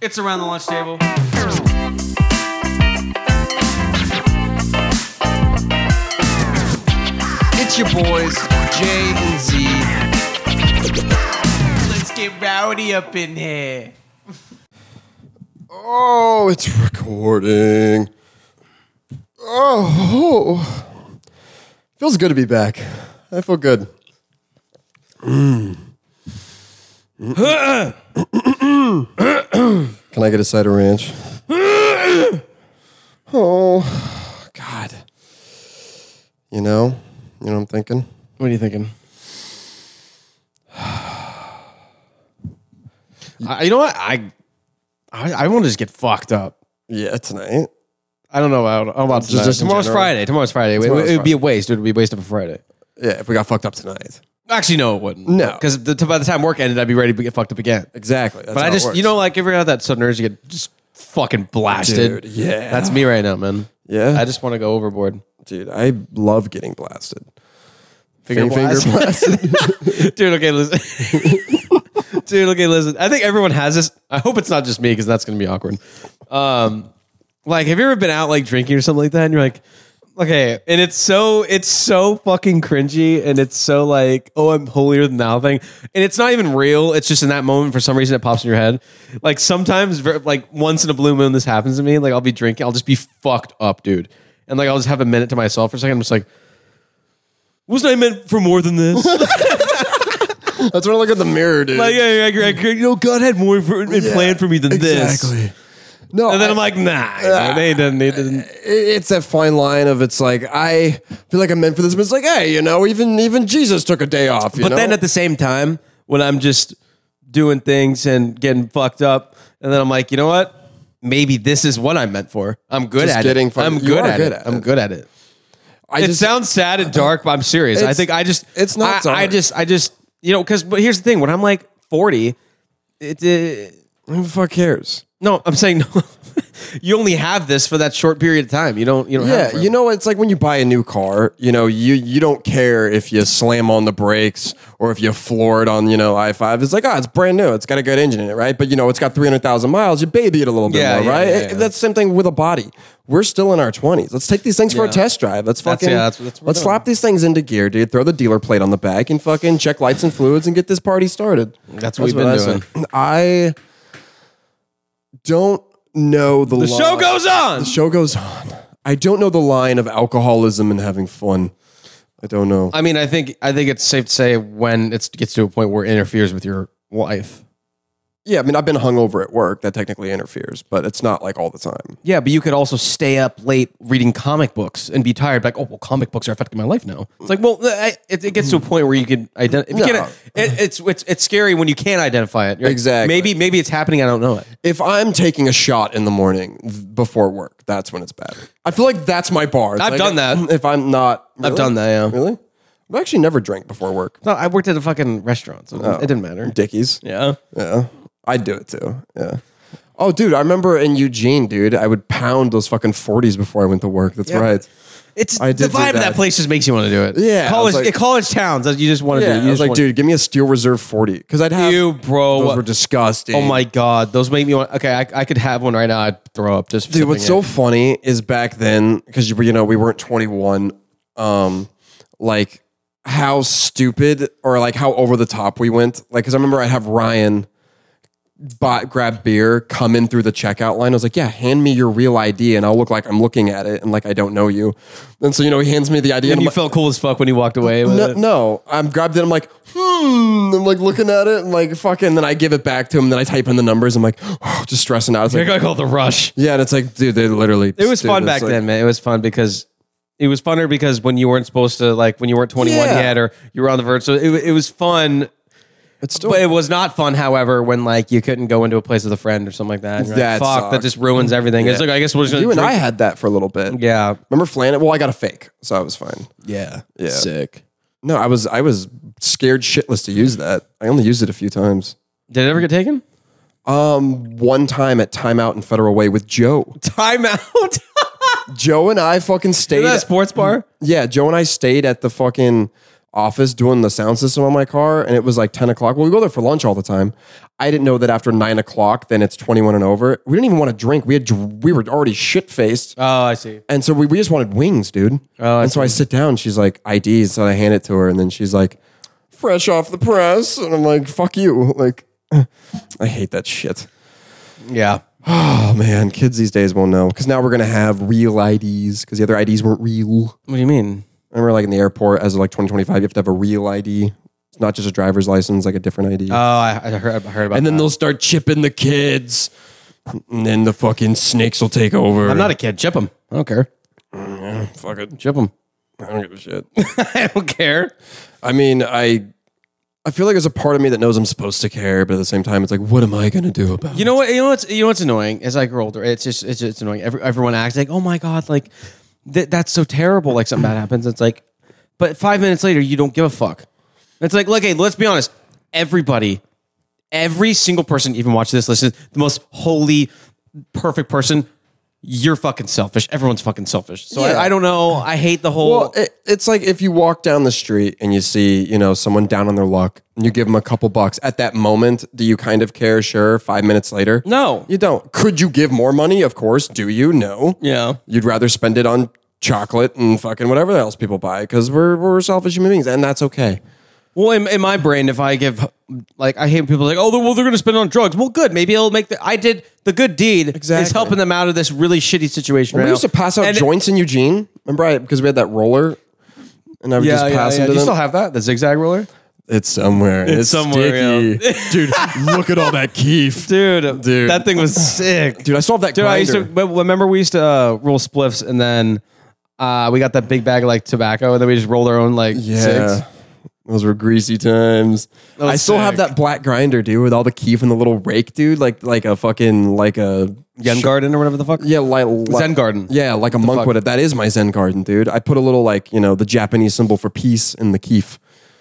It's Around the Lunch Table. It's your boys, Jay and Z. Let's get rowdy up in here. Oh, it's recording. Oh, feels good to be back. I feel good. Can I get a side of ranch? Oh, God. You know what I'm thinking? What are you thinking? You know what? I want to just get fucked up. Yeah, tonight. I don't know about tonight. Just in Tomorrow's general? Friday. Tomorrow's Friday. It would be a waste. It would be a waste of a Friday. Yeah, if we got fucked up tonight. Actually, no, it wouldn't. No. Because by the time work ended, I'd be ready to get fucked up again. Exactly. That's But how I it just, works. you know, like if you're out that sudden urge, you get just fucking blasted. Dude, yeah. That's me right now, man. Yeah? I just want to go overboard. Dude, I love getting blasted. Finger blasted. Dude, okay, listen. I think everyone has this. I hope it's not just me because that's going to be awkward. Like, have you ever been out like drinking or something like that? And you're like, okay, and it's so fucking cringy, and it's so like, oh, I'm holier than thou thing, and it's not even real. It's just in that moment for some reason it pops in your head. Like sometimes, like once in a blue moon, this happens to me. Like I'll be drinking, I'll just be fucked up, dude, and like I'll just have a minute to myself for a second. I'm just like, wasn't I meant for more than this? That's when I look at the mirror, dude. Like, you know, God had more planned for me than this. Exactly. No, And then I'm like, nah, they didn't. It's that fine line of it's like I feel like I'm meant for this, but it's like, hey, you know, even Jesus took a day off. But then at the same time, when I'm just doing things and getting fucked up, and then I'm like, you know what? Maybe this is what I'm meant for. I'm good Just at getting it. fucked- I'm you good are at good it. at I'm it. good at it. It just sounds sad and dark, but I'm serious. I think it's not dark. I just you know, but here's the thing: when I'm like 40, who the fuck cares? no, I'm saying no. You only have this for that short period of time. You don't have it Yeah, forever. you know, it's like when you buy a new car, you know, you don't care if you slam on the brakes or if you floor it on, you know, I-5. It's like, it's brand new. It's got a good engine in it, right? But, you know, it's got 300,000 miles. You baby it a little bit Yeah, more, yeah, right? yeah, yeah. That's the same thing with a body. We're still in our 20s. Let's take these things for a Yeah. test drive. Let's That's- fucking, yeah, that's what we're let's doing. slap these things into gear, dude. Throw the dealer plate on the back and fucking check lights and fluids and get this party started. That's what we've been I doing. say. I don't know The show goes on. The show goes on. I don't know the line of alcoholism and having fun. I don't know. I mean, I think it's safe to say when it gets to a point where it interferes with your life. Yeah, I mean, I've been hungover at work. That technically interferes, but it's not like all the time. Yeah, but you could also stay up late reading comic books and be tired. Like, oh, well, comic books are affecting my life now. It's like, well, it gets to a point where you can identify. No. It's scary when you can't identify it. You're like, Exactly. maybe it's happening. I don't know it. If I'm taking a shot in the morning before work, that's when it's bad. I feel like that's my bar. It's I've like done that. If I'm not, I've done that. Yeah. Really? I've actually never drank before work. No, I worked at a fucking restaurant, so it didn't matter. Dickies. Yeah. Yeah. I'd do it too. Yeah. Oh, dude, I remember in Eugene, dude, I would pound those fucking 40s before I went to work. That's Yeah, right. It's I the did do vibe of that that. place just makes you want to do it. Yeah, I was like- college towns. You just want to do Yeah, it. I was like, dude, give me a Steel Reserve 40. Because I'd have... you, bro. Those were disgusting. Oh my god, those make me want. Okay, I could have one right now. I'd throw up just. Dude, what's sipping so it. funny is back then, because we weren't 21, like how stupid or like how over the top we went. Like, because I remember I'd have Ryan grab beer, come in through the checkout line. I was like, yeah, hand me your real ID and I'll look like I'm looking at it and like I don't know you. And so, he hands me the ID. And I'm you like, felt cool as fuck when you walked away with it. no, I'm grabbed it. I'm like, I'm like looking at it and like fucking, then I give it back to him. Then I type in the numbers. I'm like, just stressing out. It's I like, call it the rush. yeah, and it's like, dude, they literally. It was dude, fun it's back like- then, man. It was fun because it was funner because when you weren't supposed to, like when you weren't 21 Yeah. yet, or you were on the verge. So it was fun. It's still, But it was not fun, however, when like you couldn't go into a place with a friend or something like that. And you're That like, fuck, that sucks. just ruins everything. It's like, I guess we're just gonna you and drink. I had that for a little bit. Yeah. Remember Flan? Well, I got a fake, so I was fine. Yeah. Yeah. Sick. No, I was scared shitless to use that. I only used it a few times. Did it ever get taken? One time at Timeout in Federal Way with Joe. Time out. Joe and I fucking stayed. That sports bar? Yeah, Joe and I stayed at the fucking office doing the sound system on my car, and it was like 10 o'clock. Well, we go there for lunch all the time. I didn't know that after 9 o'clock, then it's 21 and over. We didn't even want to drink. We were already shit faced. Oh, I see. And so we just wanted wings, dude. And so I sit down. She's like, IDs. So I hand it to her. And then she's like, fresh off the press. And I'm like, fuck you. Like, I hate that shit. Yeah. Oh, man. Kids these days won't know. Because now we're going to have real IDs. Because the other IDs weren't real. What do you mean? I remember like in the airport, as of like 2025, you have to have a real ID. It's not just a driver's license, like a different ID. Oh, I heard about and then that. they'll start chipping the kids. And then the fucking snakes will take over. I'm not a kid. Chip them. I don't care. Yeah, fuck it. Chip them. I don't give a shit. I don't care. I mean, I feel like there's a part of me that knows I'm supposed to care, but at the same time, it's like, what am I going to do about it? You know what's annoying? As I grow older, it's annoying. Everyone acts like, oh my God, like that's so terrible. Like something bad happens. It's like, but 5 minutes later, you don't give a fuck. It's like, look, hey, let's be honest. Every single person even watch this, listen, the most holy, perfect person, you're fucking selfish. Everyone's fucking selfish. So Yeah. I don't know. I hate the whole. Well, it's like if you walk down the street and you see, someone down on their luck and you give them a couple bucks at that moment, do you kind of care? Sure. 5 minutes later? No. You don't. Could you give more money? Of course. Do you? No. Yeah. You'd rather spend it on chocolate and fucking whatever else people buy because we're selfish human beings and that's okay. Well, in my brain, if I give, like, I hate when people are like, oh, well, they're going to spend it on drugs. Well, good. Maybe it'll make I did the good deed. Exactly. Is helping them out of this really shitty situation right We used now. to pass out joints in Eugene. Remember, because we had that roller and I would just pass them to Do you them. still have that? The zigzag roller? It's somewhere. It's somewhere, sticky. Dude, look at all that keef. Dude, Dude. that thing was sick. Dude, I still have that Dude, I used grinder. to, remember we used to roll spliffs and then we got that big bag of like tobacco and then we just rolled our own like cigs. Those were greasy times. was I still have sick. that black grinder, dude, with all the keef and the little rake, dude. Like a fucking, like a... Yen Garden or whatever the fuck? Yeah, Zen Garden. Yeah, like a monk fuck? would have. That is my Zen garden, dude. I put a little, like, the Japanese symbol for peace in the keef.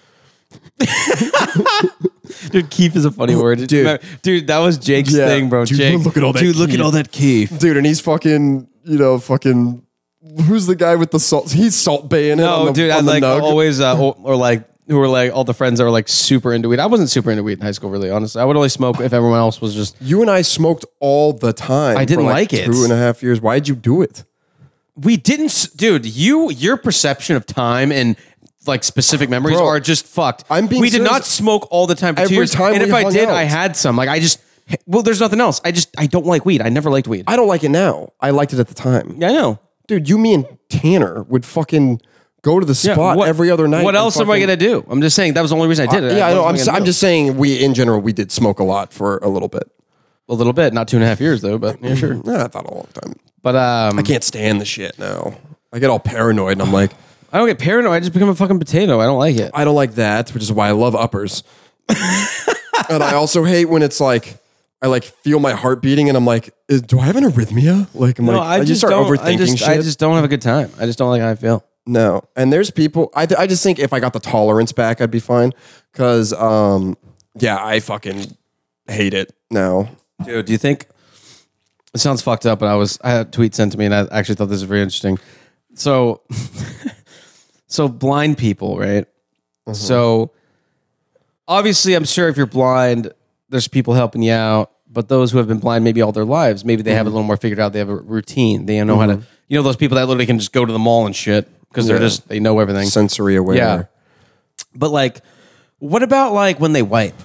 Dude, keef is a funny word. Dude, that was Jake's Yeah. thing, bro. Dude, Jake, look at all that Dude, look at keef. all that keef. Dude, and he's fucking, who's the guy with the salt? He's salt baying it No, on the, dude, I on the like nug. always, or like, who were like all the friends that were like super into weed. I wasn't super into weed in high school, really, honestly. I would only smoke if everyone else was just. You and I smoked all the time. I didn't for like it. 2.5 years. Why'd you do it? We didn't, dude. Your perception of time and like specific memories Bro, are just fucked. I'm being We did serious. not smoke all the time for 2 Every years. time and we if I hung did, out. I had some. Like I just, well, there's nothing else. I don't like weed. I never liked weed. I don't like it now. I liked it at the time. Yeah, I know. Dude, you, me, and Tanner would fucking go to the spot what- every other night. What and else am I fucking- gonna do? I'm just saying that was the only reason I did it. Yeah, I know. What I'm was gonna I'm do? just saying we, in general, we did smoke a lot for a little bit. a little bit, not 2.5 years though, but yeah, sure. I thought a long time. But I can't stand the shit now. I get all paranoid and I'm like, I don't get paranoid. I just become a fucking potato. I don't like it. I don't like that, which is why I love uppers. And I also hate when it's like, I like feel my heart beating and I'm like, do I have an arrhythmia? Like, I'm I just start don't- overthinking shit. I just don't have a good time. I just don't like how I feel. No. And there's people, I just think if I got the tolerance back, I'd be fine. Cause, I fucking hate it now. Dude, do you think it sounds fucked up? But I had a tweet sent to me, and I actually thought this was very interesting. So, so blind people, right? So, obviously, I'm sure if you're blind, there's people helping you out. But those who have been blind maybe all their lives, maybe they have it a little more figured out. They have a routine. They know how to. You know, those people that literally can just go to the mall and shit because they know everything. Sensory aware. Yeah. But like, what about like when they wipe?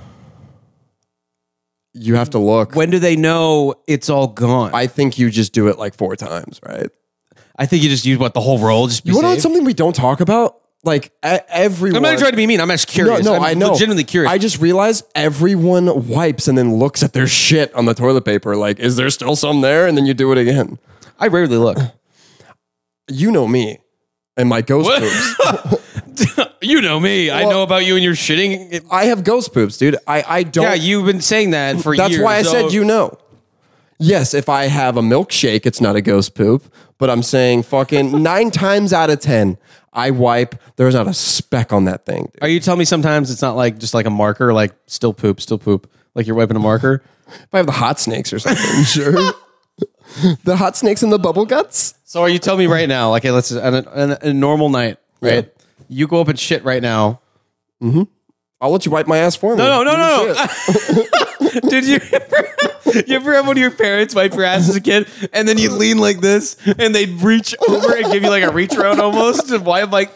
You have to look. When do they know it's all gone? I think you just do it like 4 times, right? I think you just use what the whole roll. Just be You want to know safe. something we don't talk about? Like everyone. I'm not trying to be mean. I'm just curious. No, I'm I know. legitimately curious. I just realized everyone wipes and then looks at their shit on the toilet paper. Like, is there still some there? And then you do it again. I rarely look. You know me and my ghost poops. You know me. I Well- know about you and your shitting. I have ghost poops, dude. I don't. Yeah, you've been saying that for That's years. why I so- said you know. Yes, if I have a milkshake, it's not a ghost poop. But I'm saying fucking 9 times out of 10, I wipe. There's not a speck on that thing. Dude. Are you telling me sometimes it's not like just like a marker, like still poop, like you're wiping a marker? If I have the hot snakes or something, sure. The hot snakes and the bubble guts. So are you telling me right now, like, hey, let's on a normal night, right? You go up and shit right now. I'll let you wipe my ass for me. No. Did you ever have one of your parents wipe your ass as a kid, and then you lean like this, and they'd reach over and give you like a reach around almost, and wipe like.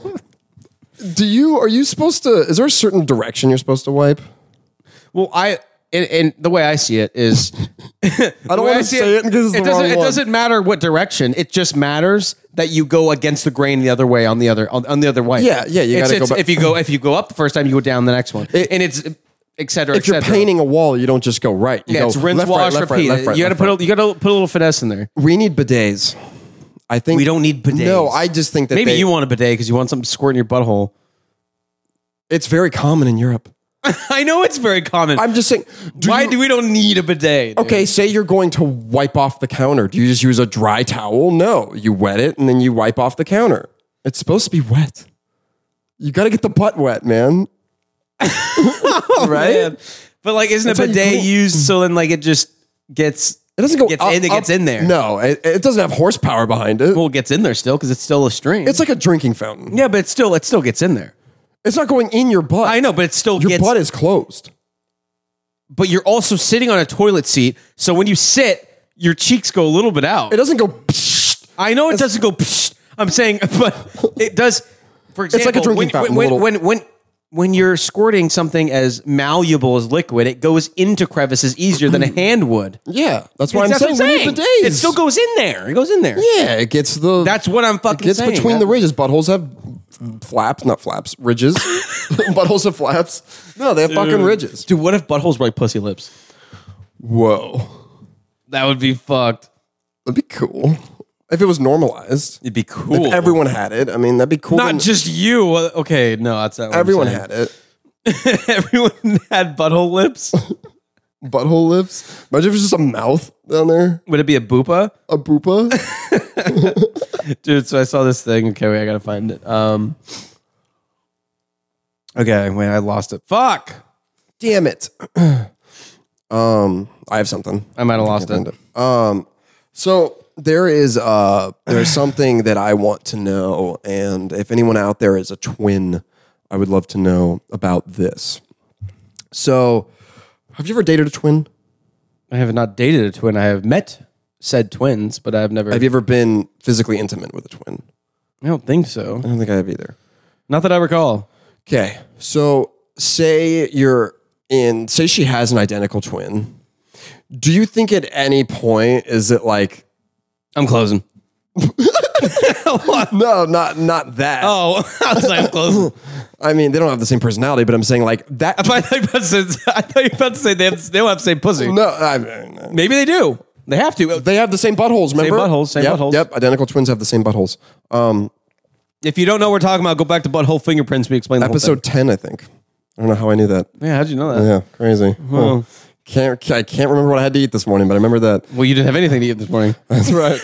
Are you supposed to? Is there a certain direction you're supposed to wipe? Well, and the way I see it is, I don't want to say it because it doesn't matter what direction. It just matters that you go against the grain the other way on the other wipe. Yeah. You got to go back. If you go up the first time, you go down the next one, and it's et cetera. If you're painting a wall, you don't just go right. You go it's rinse, left, wash, right, repeat. left, right, You got to put a little finesse in there. We need bidets. I think We don't need bidets. No, I just think that Maybe you want a bidet because you want something to squirt in your butthole. It's very common in Europe. I know it's very common. I'm just saying. We don't need a bidet? Dude? Okay, say you're going to wipe off the counter. Do you just use a dry towel? No, you wet it and then you wipe off the counter. It's supposed to be wet. You got to get the butt wet, man. Right? Man. But like, isn't a bidet used so then like it just gets? It doesn't go gets up, in. It gets in there. No, it doesn't have horsepower behind it. Well, it gets in there still because it's still a stream. It's like a drinking fountain. Yeah, but it still gets in there. It's not going in your butt. I know, but it still your gets. butt is closed. But you're also sitting on a toilet seat, so when you sit, your cheeks go a little bit out. It doesn't go. Psh. I know it doesn't go. Psh, I'm saying, but it does. For example, It's like a drinking fountain. When you're squirting something as malleable as liquid, it goes into crevices easier than a hand would. Yeah, that's what I'm That's saying. We need bidets. It still goes in there. It goes in there. Yeah, it gets the. That's what I'm fucking It's saying. between the ridges. Buttholes have flaps, not flaps, ridges. Buttholes have flaps. No, they have fucking ridges. Dude, what if buttholes were like pussy lips? Whoa, That would be fucked. that'd be cool if it was normalized. It'd be cool. If everyone had it, I mean, that'd be cool. Not just you. Okay, no, that's not what everyone I'm had it. saying. Everyone had butthole lips. Butthole lips. Imagine if it was just a mouth down there, Would it be a boopa? a boopa. Dude, so I saw this thing. Okay, wait, I gotta find it. Okay, wait, I lost it. Fuck! Damn it. I have something. I might have lost it. So there's something that I want to know, and if anyone out there is a twin, I would love to know about this. So, have you ever dated a twin? I have not dated a twin. I have met said twins, but I've never. Have you ever been physically intimate with a twin? I don't think so. I don't think I have either. Not that I recall. Okay, so say she has an identical twin. Do you think at any point is it like I'm closing. no, not that. Oh, I was like, I'm closing. I mean, they don't have the same personality, but I'm saying like that. I thought you were about to say they don't have the same pussy. No, I mean, Maybe they do. They have to. they have the same buttholes. Remember, same buttholes. Yep, identical twins have the same buttholes. If you don't know what we're talking about, go back to butthole fingerprints. We explain the whole Episode 10, I think. I don't know how I knew that. thing. Yeah, how'd you know that? Yeah, crazy. Huh. I can't remember what I had to eat this morning, but I remember that. Well, you didn't have anything to eat this morning. That's right.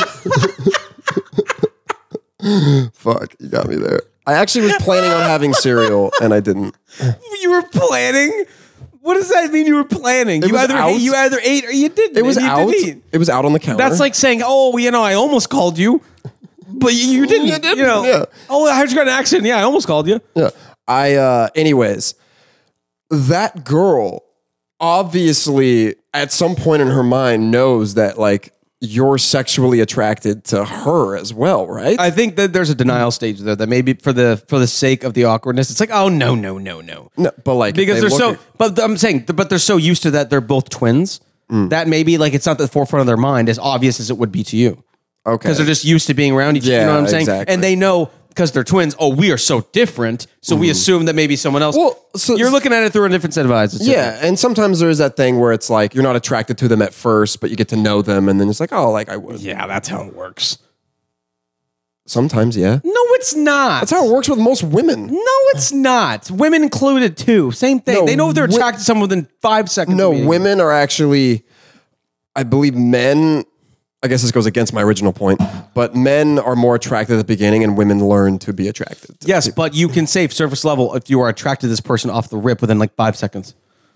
Fuck, you got me there. I actually was planning on having cereal, and I didn't. You were planning? What does that mean? You were planning? It was out. You either ate or you didn't. It was and you out. didn't eat. It was out on the counter. That's like saying, "Oh, I almost called you, but you didn't." You didn't, You know? yeah. Oh, I heard you got in an accident. Yeah, I almost called you. Yeah. Anyways, that girl obviously at some point in her mind knows that like you're sexually attracted to her as well, right? I think that there's a denial stage there that maybe for the sake of the awkwardness, it's like, oh no. No, but like Because they they're look so, but I'm saying, but they're so used to that they're both twins that maybe like it's not the forefront of their mind as obvious as it would be to you. okay. Because they're just used to being around each other. You know what I'm saying? Exactly. And they know because they're twins. Oh, we are so different. So we assume that maybe someone else. Well, so- you're looking at it through a different set of eyes. It's different. Yeah, and sometimes there's that thing where it's like you're not attracted to them at first, but you get to know them, and then it's like, oh, like I would. Yeah, that's how it works. Sometimes, yeah. No, it's not. That's how it works with most women. No, it's not. Women included too. Same thing. No, They know if they're attracted to someone within 5 seconds. No, of meeting. women are actually, I believe men, I guess this goes against my original point, but men are more attracted at the beginning and women learn to be attracted. Yes, but you can save surface level if you are attracted to this person off the rip within like 5 seconds.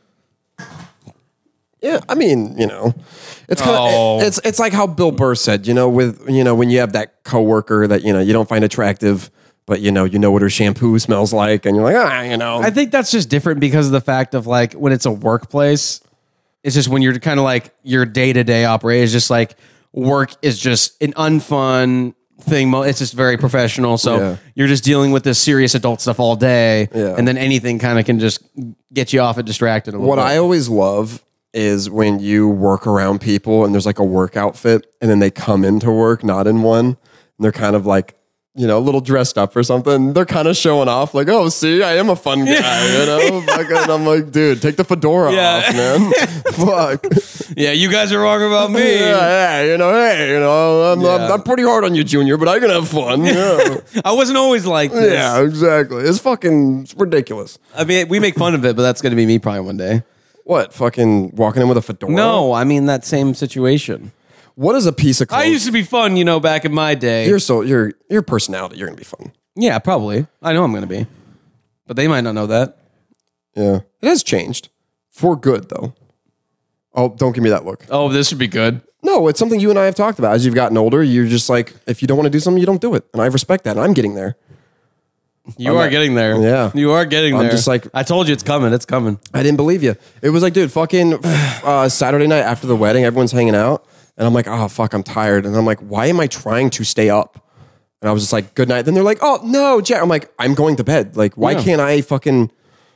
Yeah, I mean, it's kind of it's like how Bill Burr said, when you have that coworker that you don't find attractive, but you know what her shampoo smells like, and you're like, I think that's just different because of the fact of like when it's a workplace, it's just when you're kind of like your day-to-day operation is just like work is just an unfun thing. It's just very professional. So you're just dealing with this serious adult stuff all day. Yeah. And then anything kind of can just get you off and distracted a little What bit. I always love is when you work around people and there's like a work outfit and then they come into work not in one and they're kind of like, you know, a little dressed up or something. They're kind of showing off like, oh, see, I am a fun guy, you know? Fucking, I'm like, dude, take the fedora off, man. Fuck. Yeah, you guys are wrong about me. Yeah, you know, hey, you know, I'm pretty hard on you, Junior, but I can have fun. Yeah, I wasn't always like this. yeah, exactly. It's ridiculous. I mean, we make fun of it, but that's going to be me probably one day. What, fucking walking in with a fedora? No, I mean that same situation. What is a piece of clothes? I used to be fun, you know, back in my day. Your personality, you're going to be fun. Yeah, probably. I know I'm going to be. But they might not know that. Yeah. It has changed. For good, though. Oh, don't give me that look. Oh, this would be good. No, it's something you and I have talked about. As you've gotten older, you're just like, if you don't want to do something, you don't do it. And I respect that. And I'm getting there. You are getting there. Yeah. You are getting there. I'm just like, I told you it's coming. It's coming. I didn't believe you. It was like, dude, fucking Saturday night after the wedding, everyone's hanging out. And I'm like, oh, fuck, I'm tired. And I'm like, why am I trying to stay up? And I was just like, good night. Then they're like, oh, no, Jack. I'm like, I'm going to bed. Like, why can't I fucking...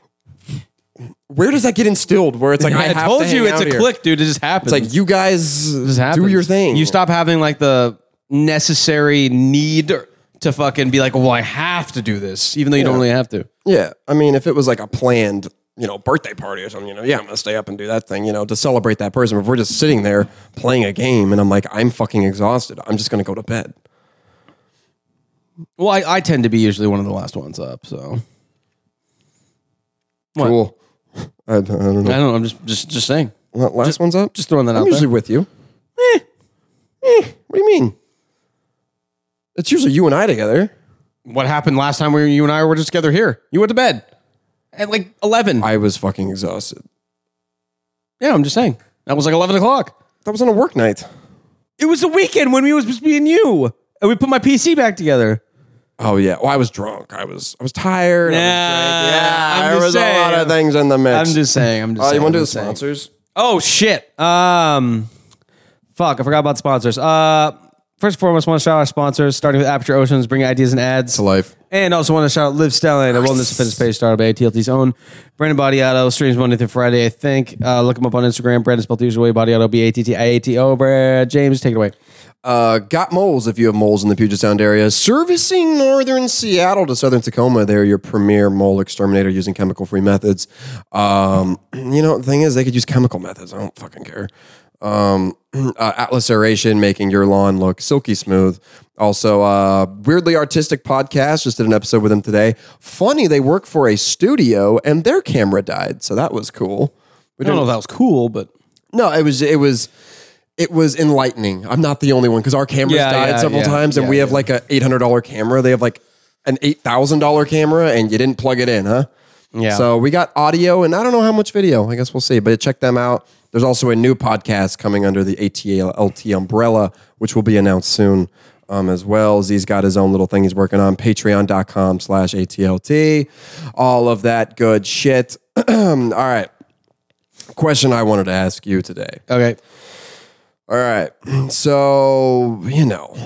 Where does that get instilled? Where it's like, I have told to you hang it's out a here. click, dude. It just happens. It's like, you guys happens. do your thing. You stop having like the necessary need to fucking be like, well, I have to do this, even though you don't really have to. Yeah. I mean, if it was like a planned, you know, birthday party or something, you know, yeah, I'm going to stay up and do that thing, you know, to celebrate that person. But if we're just sitting there playing a game and I'm like, I'm fucking exhausted, I'm just going to go to bed. Well, I tend to be usually one of the last ones up, so. What? Cool. I don't know. I don't know. I'm just saying. Last one's up? Just throwing that I'm out usually there. with you. What do you mean? It's usually you and I together. What happened last time you and I were just together here? You went to bed at like 11. I was fucking exhausted. Yeah, I'm just saying. That was like 11 o'clock. That was on a work night. It was the weekend when we was supposed to be in you. And we put my PC back together. Oh yeah. Well, I was drunk. I was tired. Nah, Yeah, I'm there just was a lot saying. of things in the mix. I'm just saying. You want to do I'm the just saying. sponsors? Oh shit. Fuck, I forgot about sponsors. First and foremost, want to shout out our sponsors, starting with Aperture Oceans, bringing ideas and ads To life. And also want to shout out Live Stelling, a wellness and fitness page started by ATLT's own Brandon Badiato. Streams Monday through Friday, I think. Look him up on Instagram. Brandon spelled the usual way. Badiato, Battiato. James, take it away. Got moles if you have moles in the Puget Sound area. Servicing northern Seattle to southern Tacoma. They're your premier mole exterminator using chemical-free methods. You know, the thing is, they could use chemical methods. I don't fucking care. Atlas Aeration, making your lawn look silky smooth. Also, Weirdly Artistic Podcast, just did an episode with them today. Funny, they work for a studio and their camera died, so that was cool. I don't know if that was cool, but... No, it was enlightening. I'm not the only one because our cameras died several times, and we have like a $800 camera. They have like an $8,000 camera, and you didn't plug it in, huh? Yeah. So we got audio, and I don't know how much video. I guess we'll see. But check them out. There's also a new podcast coming under the ATLT umbrella, which will be announced soon as well. Z's got his own little thing he's working on. Patreon.com/ATLT. All of that good shit. All right. Question I wanted to ask you today. Okay. All right. So, you know,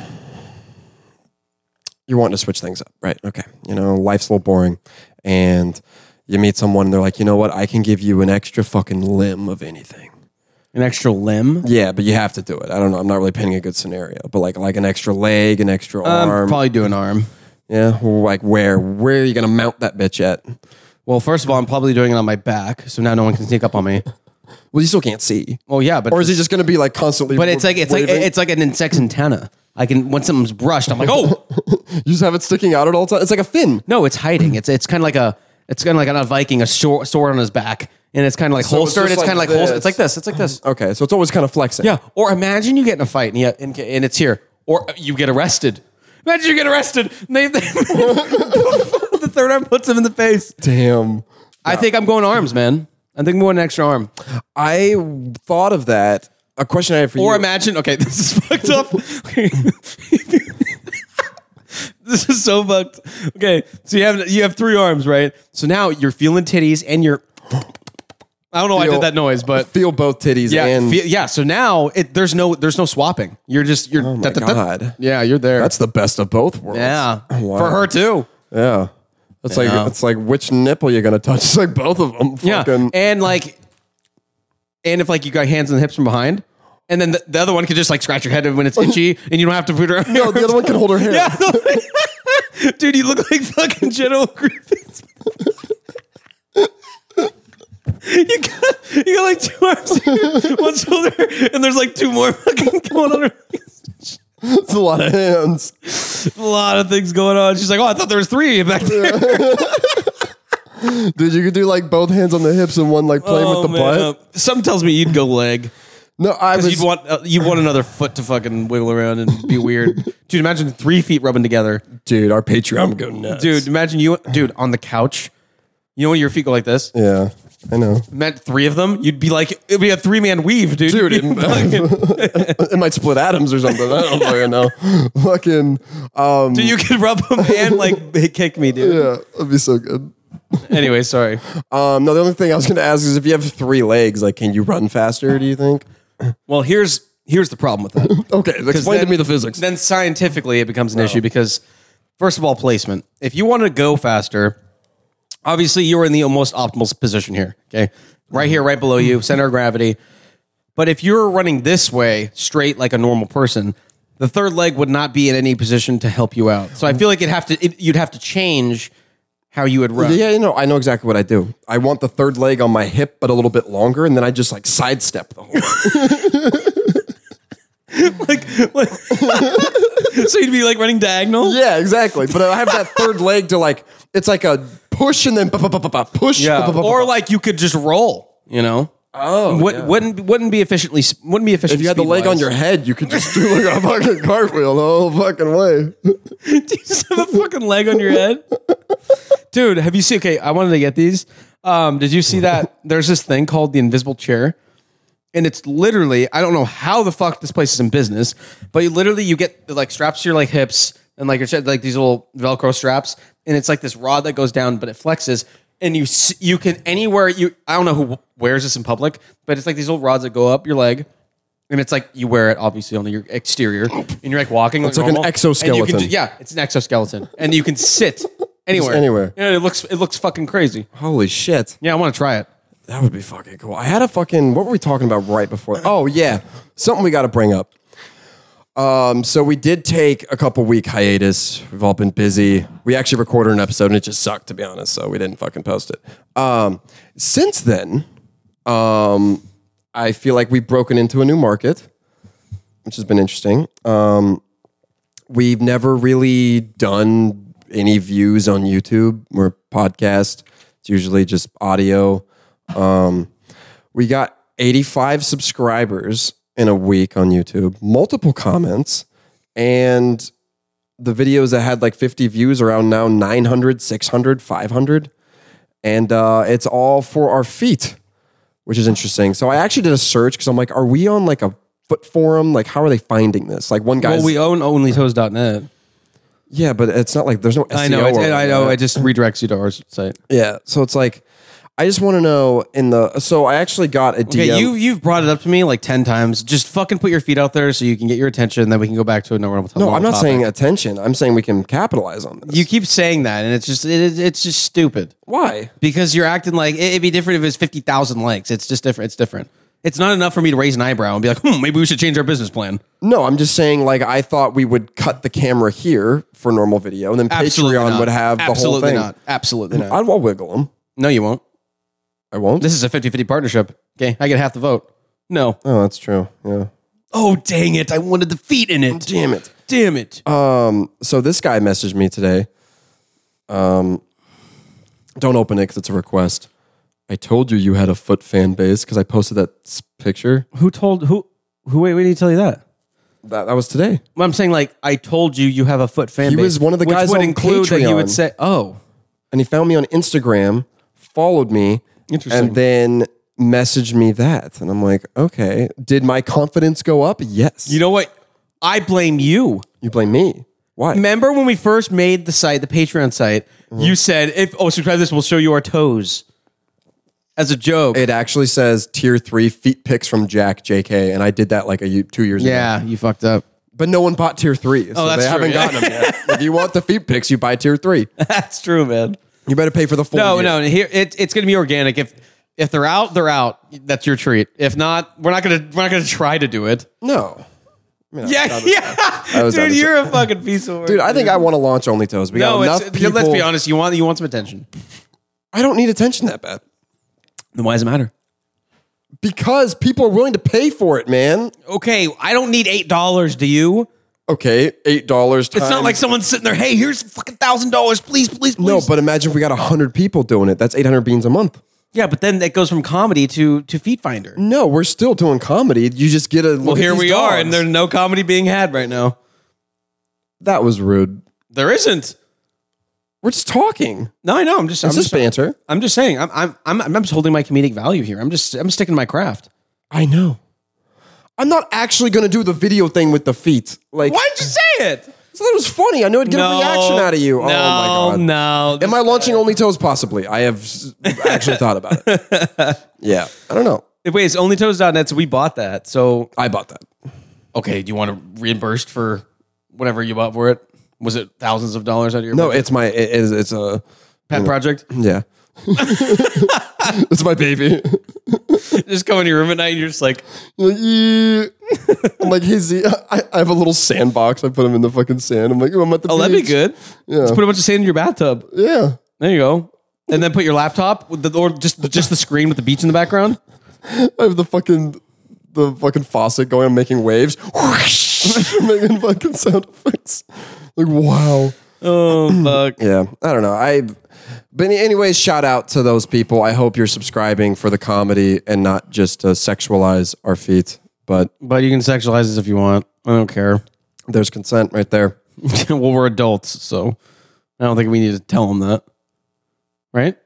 you're wanting to switch things up, right? Okay. You know, life's a little boring. And you meet someone and they're like, you know what? I can give you an extra fucking limb of anything. An extra limb? Yeah, but you have to do it. I don't know. I'm not really painting a good scenario. But like an extra leg, an extra arm. Probably do an arm. Yeah. Well, like where? Where are you going to mount that bitch at? Well, first of all, I'm probably doing it on my back, so now no one can sneak up on me. Well, you still can't see. Well, yeah, but Or is he just going to be like constantly But it's like waving? an insect's antenna. I can when something's brushed, I'm like, oh You just have it sticking out at all times? It's like a fin. no, it's hiding. It's kind of like a Viking, a sword on his back, and it's kind of like So it's holstered. just It's kind of like like holstered. this. It's like this. It's like this. Okay, so it's always kind of flexing. Yeah. Or imagine you get in a fight and it's here, or you get arrested. Imagine you get arrested. And the third arm puts him in the face. Damn. I think I'm going arms, man. I think I'm going an extra arm. I thought of that. A question I have for you. Or imagine, okay, this is fucked up. This is so fucked. Okay, so you have 3 arms, right? So now you're feeling titties and you're. I don't know why I did that noise, but feel both titties yeah, and So now there's no swapping. You're oh my God. Yeah, you're there. That's the best of both worlds. yeah, Wow. for her too. Yeah. It's like which nipple you're gonna touch. It's like both of them. Yeah, Fucking, and if like you got hands on the hips from behind, and then the other one could just like scratch your head when it's itchy, and you don't have to put her. no, the other one can hold her hair. Yeah, dude, you look like fucking General Grievous. You got like 2 arms, 1 shoulder, and there's like 2 more fucking going on. It's a lot of hands. A lot of things going on. She's like, oh, I thought there was 3 back there. Dude, you could do like both hands on the hips and one like playing with the butt. Something tells me you'd go leg. No, I was. You want another foot to fucking wiggle around and be weird. Dude, imagine 3 feet rubbing together. Dude, our Patreon would go nuts. Dude, imagine on the couch. You know when your feet go like this? Yeah, I know. Meant 3 of them, you'd be like, it'd be a 3-man weave, dude. Dude, it might split atoms or something. I don't fucking know. Fucking. Dude, you could rub them and like kick me, dude. Yeah, that'd be so good. Anyway, sorry. No, the only thing I was going to ask is if you have 3 legs, like, can you run faster? Do you think? Well, here's the problem with that. Okay, explain to me the physics. Then scientifically, it becomes an issue because, first of all, placement. If you want to go faster, obviously you're in the most optimal position here. Okay, right here, right below you, center of gravity. But if you're running this way, straight like a normal person, the 3rd leg would not be in any position to help you out. So I feel like you'd have to change how you would run. Yeah, I know exactly what I do. I want the 3rd leg on my hip, but a little bit longer, and then I just like sidestep the whole. So you'd be like running diagonal? Yeah, exactly. But I have that 3rd leg to like, it's like a push and then push. Yeah. Or like you could just roll, you know? Oh, wouldn't be efficient. If you had the leg on your head, you could just do like a fucking cartwheel the whole fucking way. Do you just have a fucking leg on your head? Dude, have you seen, okay, I wanted to get these. Did you see that? There's this thing called the invisible chair. And it's literally, I don't know how the fuck this place is in business, but you get like straps to your like hips and like your like these little Velcro straps. And it's like this rod that goes down, but it flexes. And you can anywhere I don't know who wears this in public, but it's like these little rods that go up your leg. And it's like you wear it obviously on your exterior and you're like walking. It's like an exoskeleton. It's an exoskeleton. And you can sit anywhere. Just anywhere. Yeah, it looks fucking crazy. Holy shit. Yeah, I want to try it. That would be fucking cool. I had a fucking, what were we talking about right before? Oh yeah, something we got to bring up. So we did take a couple week hiatus. We've all been busy. We actually recorded an episode and it just sucked, to be honest. So we didn't fucking post it. Since then, I feel like we've broken into a new market, which has been interesting. We've never really done any views on YouTube or podcast. It's usually just audio. We got 85 subscribers in a week on YouTube, multiple comments, and the videos that had like 50 views around now 900, 600, 500. And it's all for our feet, which is interesting. So I actually did a search because I'm like, are we on like a foot forum? Like, how are they finding this? Like one guy's... Well, we own onlytoes.net. Yeah, but it's not like there's no SEO. I know. I know. It just redirects you to our site. Yeah. So it's like, I just want to know so I actually got a DM. Okay, you've brought it up to me like 10 times. Just fucking put your feet out there so you can get your attention, and then we can go back to a normal topic. No, I'm not saying attention. I'm saying we can capitalize on this. You keep saying that, and it's just stupid. Why? Because you're acting like it'd be different if it was 50,000 likes. It's just different. It's different. It's not enough for me to raise an eyebrow and be like, maybe we should change our business plan. No, I'm just saying, like, I thought we would cut the camera here for normal video, and then Patreon would have the whole thing. Absolutely not. I'll wiggle them. No, you won't. I won't? This is a 50-50 partnership. Okay, I get half the vote. No. Oh, that's true. Yeah. Oh, dang it. I wanted the feet in it. Damn it. Damn it. So this guy messaged me today. Don't open it because it's a request. I told you had a foot fan base because I posted that picture. Who wait, did he tell you that? That was today. I'm saying, like, I told you have a foot fan base. He was one of the guys which would on include that you would Patreon. say, oh. And he found me on Instagram, followed me, Interesting. and then messaged me that. And I'm like, okay. Did my confidence go up? Yes. You know what? I blame you. You blame me. Why? Remember when we first made the site, the Patreon site? You said, subscribe to this, we'll show you our toes. As a joke. It actually says tier 3 feet pics from Jack JK, and I did that like 2 years ago. Yeah, you fucked up. But no one bought tier 3, so that's they true, haven't gotten them yet. If you want the feet pics, you buy tier 3. That's true, man. You better pay for the full year. No. Here it's going to be organic. If they're out, they're out. That's your treat. If not, we're not gonna try to do it. No. I mean, Yeah. Dude, you're a fucking piece of work. Dude, I think I want to launch Only Toes. We got enough people. Let's be honest. You want some attention. I don't need attention that bad. Then why does it matter? Because people are willing to pay for it, man. Okay, I don't need $8. Do you? Okay, $8 times. It's not like someone's sitting there. Hey, here's fucking $1,000. Please. No, but imagine if we got 100 people doing it. That's 800 beans a month. Yeah, but then it goes from comedy to Feet Finder. No, we're still doing comedy. You just get a look Well, at here these we are, dogs. and there's no comedy being had right now. That was rude. There isn't. We're just talking. No, I know. I'm just banter. I'm just saying. I'm just holding my comedic value here. I'm sticking to my craft. I know. I'm not actually going to do the video thing with the feet. Like, Why'd you say it? So that was funny. I knew I'd get a reaction out of you. Oh my god. No. Am I launching Only Toes? Possibly. I have actually thought about it. Yeah. I don't know. Wait, it's onlytoes.net, so we bought that. So I bought that. okay, do you want to reimburse for whatever you bought for it? Was it thousands of dollars out of your No, budget? it's a Pet project? yeah. It's my baby. Just go in your room at night and you're just like, You're like, yeah. I'm like, hey Z, I have a little sandbox. I put him in the fucking sand. I'm like, I'm at the oh, beach. that'd be good. Yeah. Just put a bunch of sand in your bathtub. Yeah. There you go. And then put your laptop with or just the screen with the beach in the background. I have the fucking faucet going. I'm making waves. Making fucking sound effects. Like, wow. Oh, fuck. Yeah. I don't know. But anyways, shout out to those people. I hope you're subscribing for the comedy and not just to sexualize our feet. But But you can sexualize this if you want. I don't care. there's consent right there. Well, we're adults, so I don't think we need to tell them that. Right?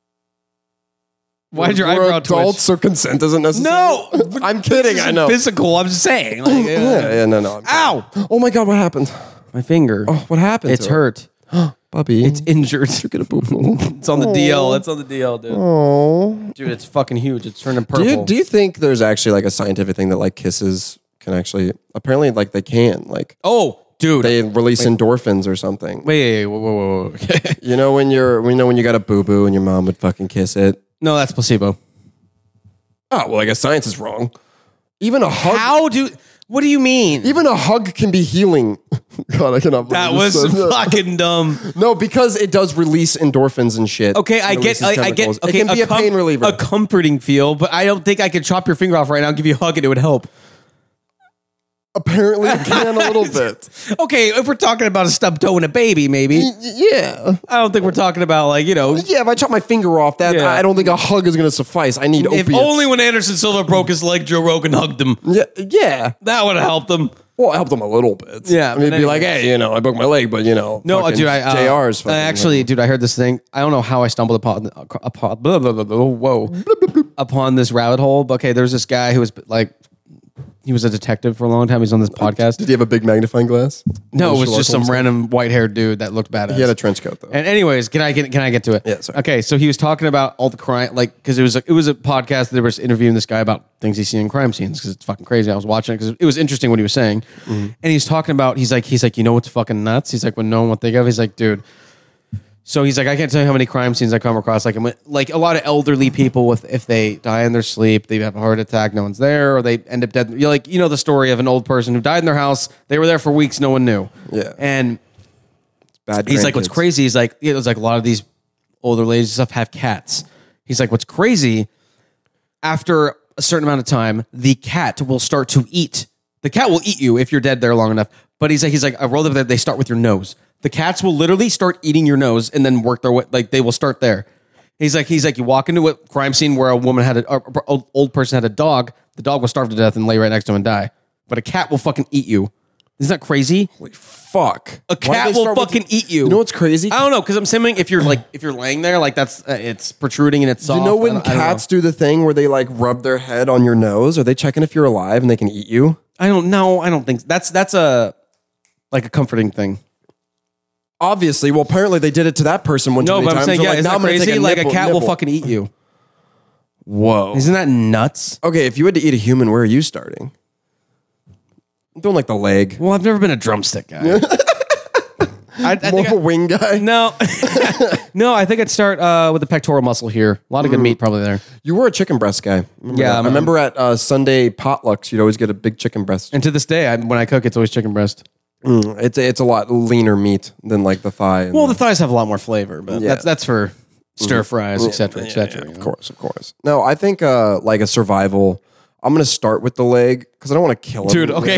Why did your We're eyebrow adults, twitch? so consent isn't necessary. No! I'm kidding. I know. Physical, I'm just saying. Like, Yeah, no. Ow! Oh my god, what happened? My finger. Oh, what happened? It's to it? hurt. Bubby. It's injured. Get a boo boo. It's on the DL. It's on the DL, dude. Oh. Dude, it's fucking huge. It's turning purple. Do you think there's actually like a scientific thing that like kisses can actually apparently like they can like Oh, dude. they release endorphins or something? Wait, whoa. You know when you got a boo boo and your mom would fucking kiss it. No, that's placebo. Oh well, I guess science is wrong. Even a hug. What do you mean? Even a hug can be healing. God, I cannot believe That this was said that. fucking dumb. No, because it does release endorphins and shit. Okay, I It get. releases I chemicals. get. Okay, it can be a pain reliever. a comforting feel, but I don't think I could chop your finger off right now and give you a hug and it would help. Apparently, it can a little bit. Okay, if we're talking about a stubbed toe and a baby, maybe. Yeah. I don't think we're talking about like Yeah, if I chop my finger off, Yeah. I don't think a hug is going to suffice. I need If opiates. only when Anderson Silva broke his leg, Joe Rogan hugged him. Yeah. That would have helped him. Well, it helped them a little bit. Yeah, I mean, but be like, hey, I broke my leg, but No, fucking dude, JR's fucking actually, dude, I heard this thing. I don't know how I stumbled upon upon this rabbit hole. But okay, there's this guy who was like, he was a detective for a long time. He's on this podcast. Did he have a big magnifying glass? No, it was Sherlock just some Holmes? random white-haired dude that looked badass. He had a trench coat though. And anyways, can I get to it? Yeah, sorry. Okay, so he was talking about all the crime, like because it was a podcast that they were interviewing this guy about things he's seen in crime scenes because it's fucking crazy. I was watching it because it was interesting what he was saying, and he's talking about he's like you know what's fucking nuts? He's like when no one would think of. He's like, dude. So he's like, I can't tell you how many crime scenes I come across. Like a lot of elderly people if they die in their sleep, they have a heart attack, no one's there, or they end up dead. You're like, the story of an old person who died in their house. They were there for weeks, no one knew. Yeah. And Bad he's like, what's grandkids. crazy? He's like, it was like a lot of these older ladies and stuff have cats. He's like, what's crazy? After a certain amount of time, the cat will start to eat. The cat will eat you if you're dead there long enough. But he's like, I rolled up there. They start with your nose. The cats will literally start eating your nose and then work their way. Like they will start there. He's like, you walk into a crime scene where a woman had old person had a dog. The dog will starve to death and lay right next to him and die. But a cat will fucking eat you. Isn't that crazy? Fuck. A cat will fucking eat you. You know what's crazy? I don't know, because I'm assuming if you're laying there, like that's it's protruding and it's soft. You know when I don't know. cats do the thing where they like rub their head on your nose? Are they checking if you're alive and they can eat you? I don't know. I don't think that's a comforting thing. Obviously, well, apparently they did it to that person one too No, many but I'm times. saying, They're yeah, like, isn't "Now that I'm gonna take crazy? Like a nibble- cat will nibble." fucking eat you. Whoa. Isn't that nuts? Okay, if you had to eat a human, where are you starting? I'm doing like the leg. Well, I've never been a drumstick guy. I More think of a wing guy. no, no. I think I'd start with the pectoral muscle here. A lot of good meat probably there. You were a chicken breast guy. Yeah, I remember at Sunday potlucks, you'd always get a big chicken breast. And to this day, when I cook, it's always chicken breast. It's a lot leaner meat than like the thigh. And Well, the thighs have a lot more flavor, but Yeah. that's for stir fries, etc., etc. of course. No, I think like a survival. I'm gonna start with the leg because I don't want to kill him. Dude, okay.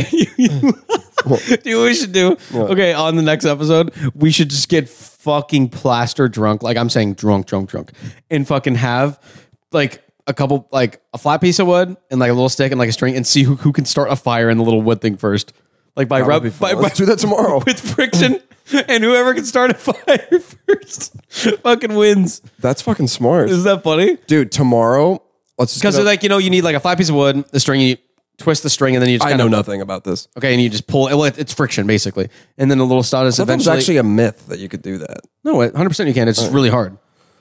Do you know what we should do? Okay, on the next episode, we should just get fucking plaster drunk. Like I'm saying drunk. And fucking have like a couple, like a flat piece of wood and like a little stick and like a string and see who can start a fire in the little wood thing first. Like by That would be fun. Let's do that tomorrow. with friction. And whoever can start a fire first fucking wins. That's fucking smart, Is that funny? dude. Tomorrow, let's just Because get up- like, you need like a flat piece of wood, the string, you twist the string and then you just I kind know of nothing about this. Okay, and you just pull it. Well, it's friction basically, and then the little stud is That was eventually. actually a myth that you could do that. No, 100% you can. It's just really hard.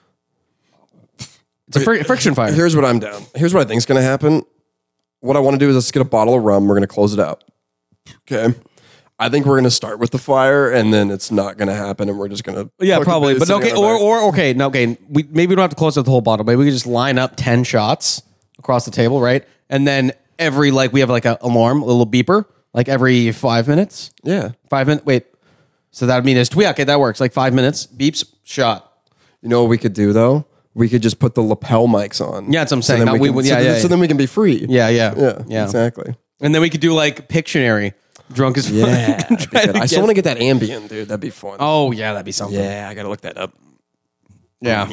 It's a friction fire. Here's what I'm down. Here's what I think is going to happen. What I want to do is let's get a bottle of rum. We're going to close it out. Okay. I think we're going to start with the fire, and then it's not going to happen, and we're just going to Yeah, probably. But okay, maybe we don't have to close out the whole bottle. Maybe we could just line up 10 shots across the table, right? And then every we have like an alarm, a little beeper, like every 5 minutes. Yeah. 5 minutes. Wait. So that would mean it's okay. That works. Like 5 minutes, beeps, shot. You know what we could do though? We could just put the lapel mics on. Yeah, that's what I'm saying. So then, No, so then we can be free. Yeah. Yeah. Exactly. And then we could do like Pictionary, drunk as fuck. Yeah. and try to I still guess- want to get that Ambien, dude. That'd be fun. Oh yeah, that'd be something. Yeah, I got to look that up. Yeah.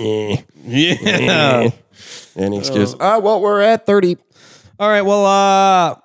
Yeah. Any excuse. Well, we're at 30. All right. Well.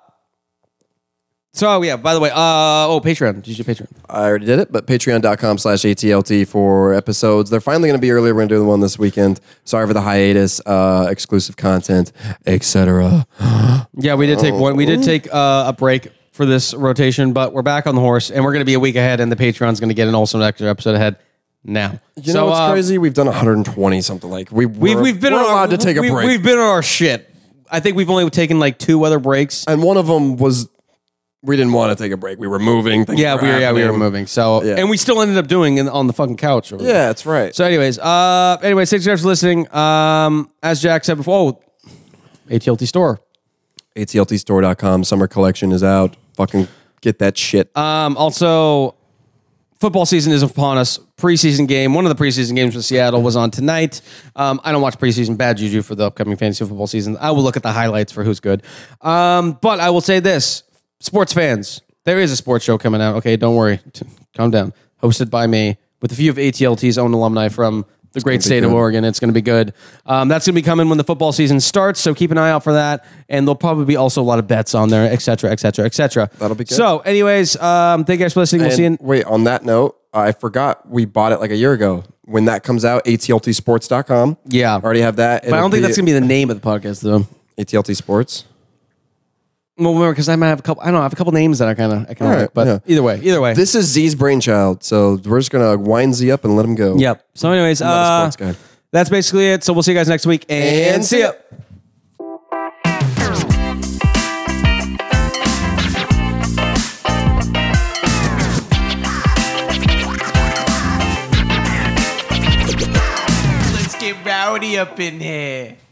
So yeah. By the way. Patreon. Did you do Patreon? I already did it, but patreon.com/ATLT for episodes. They're finally going to be earlier. We're going to do the one this weekend. Sorry for the hiatus, exclusive content, etc. Yeah, we did take one. We did take a break for this rotation, but we're back on the horse, and we're going to be a week ahead, and the Patreon's going to get an also extra episode ahead now. You know what's crazy? We've done 120 something. Like we've been allowed to take a break. We've been on our shit. I think we've only taken like 2 other breaks. And one of them was we didn't want to take a break. We were moving. Things Yeah, were we were happening. moving. So Yeah. and we still ended up doing it on the fucking couch. Over there. Yeah, that's right. So, anyways, thanks guys for listening. As Jack said before, ATLT store. ATLTstore.com. Summer collection is out. Fucking get that shit. Also, football season is upon us. Preseason game. One of the preseason games for Seattle was on tonight. I don't watch preseason. Bad juju for the upcoming fantasy football season. I will look at the highlights for who's good. But I will say this, sports fans, there is a sports show coming out. Okay, don't worry. Calm down. Hosted by me with a few of ATLT's own alumni from the great state of Oregon. It's going to be good. That's going to be coming when the football season starts, so keep an eye out for that. And there'll probably be also a lot of bets on there, et cetera, et cetera, et cetera. That'll be good. So, anyways, thank you guys for listening. We'll see you in... Wait, on that note, I forgot we bought it like a year ago. When that comes out, ATLTsports.com. Yeah. I already have that. But I don't think that's going to be the name of the podcast, though. ATLT Sports. Well, remember, because I might have a couple. I don't know. I have a couple names that I kind of like. right, But yeah. either way. This is Z's brainchild, so we're just gonna wind Z up and let him go. Yep. So, anyways, not a sports guy. that's basically it. So we'll see you guys next week, and see ya. Let's get rowdy up in here.